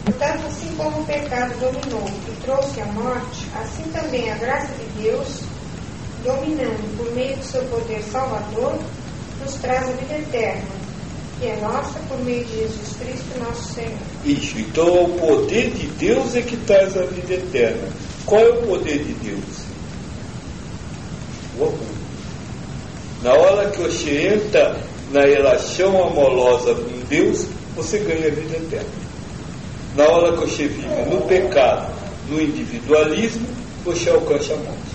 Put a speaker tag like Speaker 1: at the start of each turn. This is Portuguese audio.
Speaker 1: Portanto, assim como o pecado dominou e trouxe a morte, assim também a graça de Deus, dominando por meio do seu poder salvador, nos traz a vida eterna, que é nossa por meio de Jesus Cristo, nosso Senhor.
Speaker 2: Isso, então o poder de Deus é que traz a vida eterna. Qual é o poder de Deus? O amor. Na hora que você entra na relação amorosa com Deus, você ganha a vida eterna. Na hora que você vive no pecado, no individualismo, você alcança a morte.